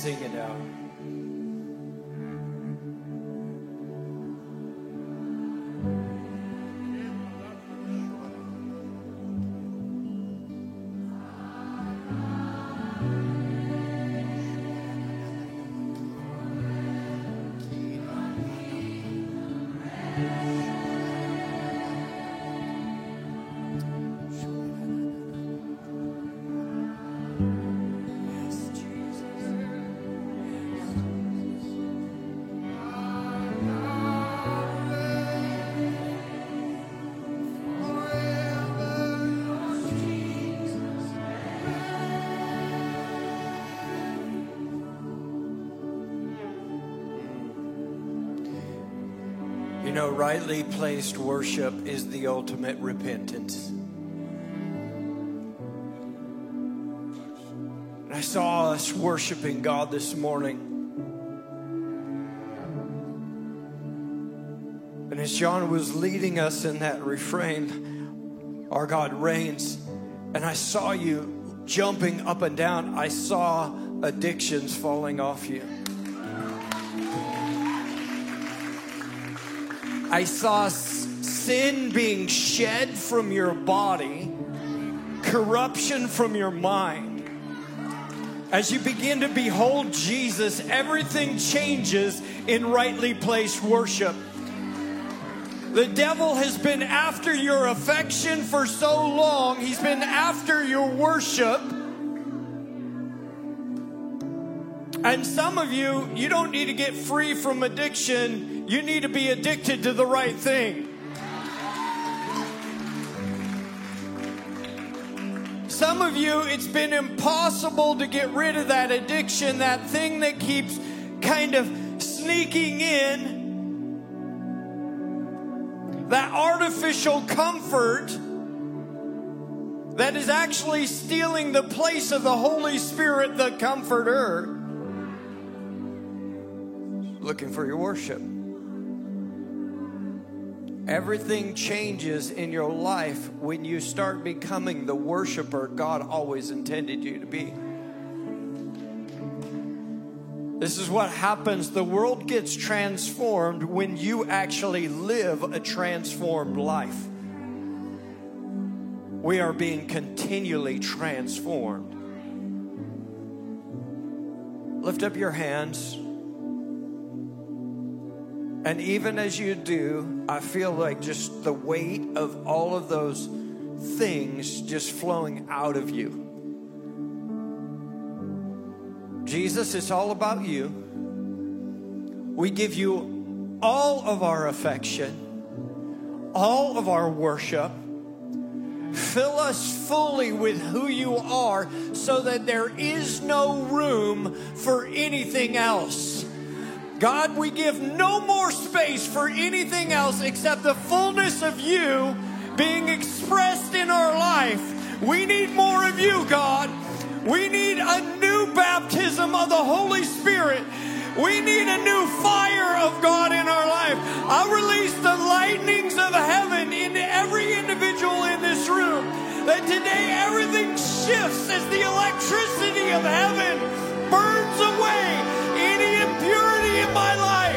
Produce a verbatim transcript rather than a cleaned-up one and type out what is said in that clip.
Sing it out. You know, rightly placed worship is the ultimate repentance. And I saw us worshiping God this morning. And as John was leading us in that refrain, our God reigns, and I saw you jumping up and down, I saw addictions falling off you. I saw sin being shed from your body, corruption from your mind. As you begin to behold Jesus, everything changes in rightly placed worship. The devil has been after your affection for so long. He's been after your worship. And some of you, you don't need to get free from addiction. You need to be addicted to the right thing. Some of you, it's been impossible to get rid of that addiction, that thing that keeps kind of sneaking in, that artificial comfort that is actually stealing the place of the Holy Spirit, the Comforter. Looking for your worship. Everything changes in your life when you start becoming the worshiper God always intended you to be. This is what happens. The world gets transformed when you actually live a transformed life. We are being continually transformed. Lift up your hands. And even as you do, I feel like just the weight of all of those things just flowing out of you. Jesus, it's all about you. We give you all of our affection, all of our worship. Fill us fully with who you are so that there is no room for anything else. God, we give no more space for anything else except the fullness of you being expressed in our life. We need more of you, God. We need a new baptism of the Holy Spirit. We need a new fire of God in our life. I release the lightnings of heaven into every individual in this room. That today everything shifts as the electricity of heaven burns away any impurity in my life.